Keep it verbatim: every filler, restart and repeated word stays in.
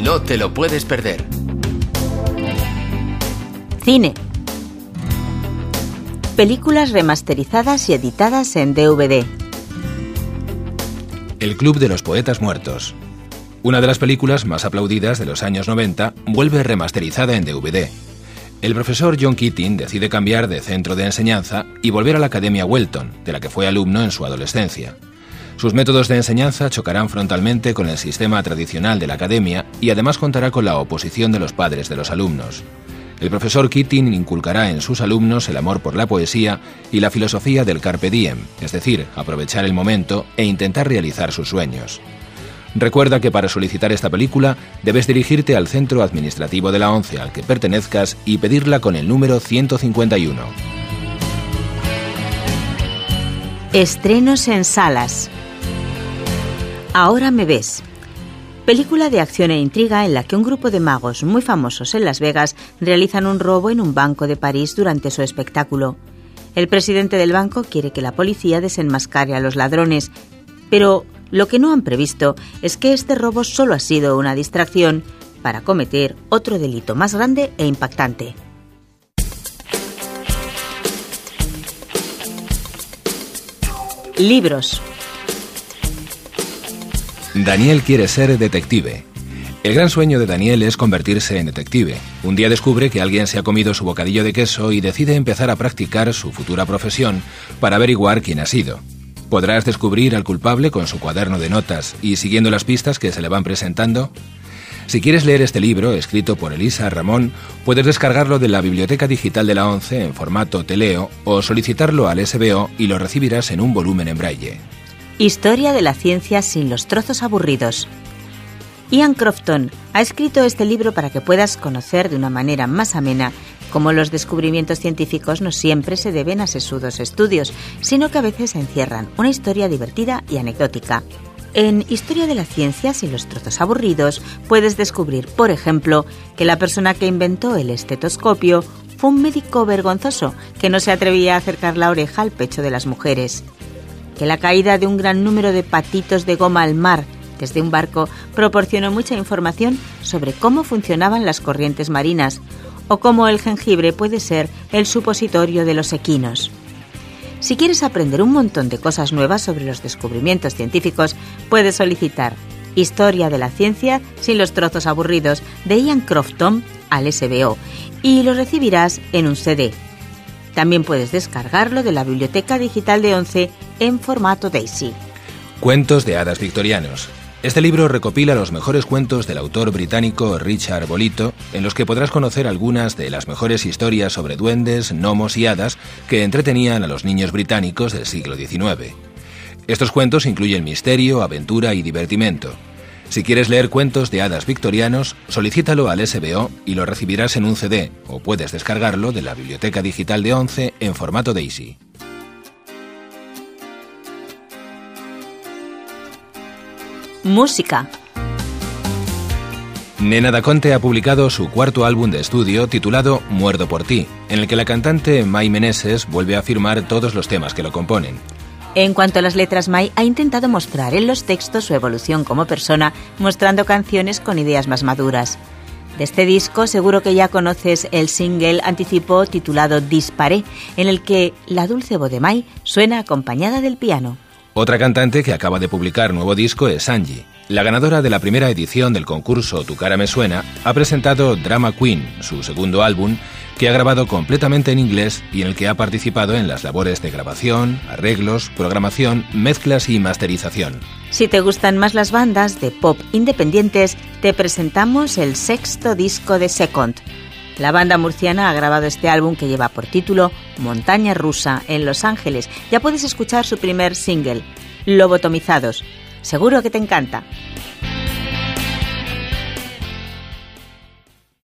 No te lo puedes perder. Cine. Películas remasterizadas y editadas en D V D. El Club de los Poetas Muertos. Una de las películas más aplaudidas de los años noventa vuelve remasterizada en D V D. El profesor John Keating decide cambiar de centro de enseñanza y volver a la Academia Welton, de la que fue alumno en su adolescencia. Sus métodos de enseñanza chocarán frontalmente con el sistema tradicional de la academia y además contará con la oposición de los padres de los alumnos. El profesor Keating inculcará en sus alumnos el amor por la poesía y la filosofía del carpe diem, es decir, aprovechar el momento e intentar realizar sus sueños. Recuerda que para solicitar esta película debes dirigirte al centro administrativo de la ONCE al que pertenezcas y pedirla con el número ciento cincuenta y uno. Estrenos en salas. Ahora me ves. Película de acción e intriga en la que un grupo de magos muy famosos en Las Vegas realizan un robo en un banco de París durante su espectáculo. El presidente del banco quiere que la policía desenmascare a los ladrones, pero lo que no han previsto es que este robo solo ha sido una distracción para cometer otro delito más grande e impactante. Libros. Daniel quiere ser detective. El gran sueño de Daniel es convertirse en detective. Un día descubre que alguien se ha comido su bocadillo de queso y decide empezar a practicar su futura profesión para averiguar quién ha sido. ¿Podrás descubrir al culpable con su cuaderno de notas y siguiendo las pistas que se le van presentando? Si quieres leer este libro, escrito por Elisa Ramón, puedes descargarlo de la Biblioteca Digital de la ONCE en formato Te Leo o solicitarlo al S B O y lo recibirás en un volumen en braille. Historia de la ciencia sin los trozos aburridos. Ian Crofton ha escrito este libro para que puedas conocer de una manera más amena cómo los descubrimientos científicos no siempre se deben a sesudos estudios, sino que a veces encierran una historia divertida y anecdótica. En Historia de la ciencia sin los trozos aburridos puedes descubrir, por ejemplo, que la persona que inventó el estetoscopio fue un médico vergonzoso que no se atrevía a acercar la oreja al pecho de las mujeres, que la caída de un gran número de patitos de goma al mar desde un barco proporcionó mucha información sobre cómo funcionaban las corrientes marinas o cómo el jengibre puede ser el supositorio de los equinos. Si quieres aprender un montón de cosas nuevas sobre los descubrimientos científicos, puedes solicitar Historia de la ciencia sin los trozos aburridos de Ian Crofton al S B O y lo recibirás en un C D. También puedes descargarlo de la Biblioteca Digital de ONCE en formato DAISY. Cuentos de hadas victorianos. Este libro recopila los mejores cuentos del autor británico Richard Bolito, en los que podrás conocer algunas de las mejores historias sobre duendes, gnomos y hadas que entretenían a los niños británicos del siglo diecinueve. Estos cuentos incluyen misterio, aventura y divertimento. Si quieres leer cuentos de hadas victorianos, solicítalo al S B O y lo recibirás en un C D, o puedes descargarlo de la Biblioteca Digital de ONCE en formato DAISY. Música. Nena Da Conte ha publicado su cuarto álbum de estudio titulado Muerdo por ti, en el que la cantante Mai Meneses vuelve a firmar todos los temas que lo componen. En cuanto a las letras, Mai ha intentado mostrar en los textos su evolución como persona, mostrando canciones con ideas más maduras. De este disco seguro que ya conoces el single anticipo titulado Disparé, en el que la dulce voz de Mai suena acompañada del piano. Otra cantante que acaba de publicar nuevo disco es Angie. La ganadora de la primera edición del concurso Tu cara me suena ha presentado Drama Queen, su segundo álbum, que ha grabado completamente en inglés y en el que ha participado en las labores de grabación, arreglos, programación, mezclas y masterización. Si te gustan más las bandas de pop independientes, te presentamos el sexto disco de Second. La banda murciana ha grabado este álbum que lleva por título Montaña Rusa en Los Ángeles. Ya puedes escuchar su primer single, Lobotomizados. Seguro que te encanta.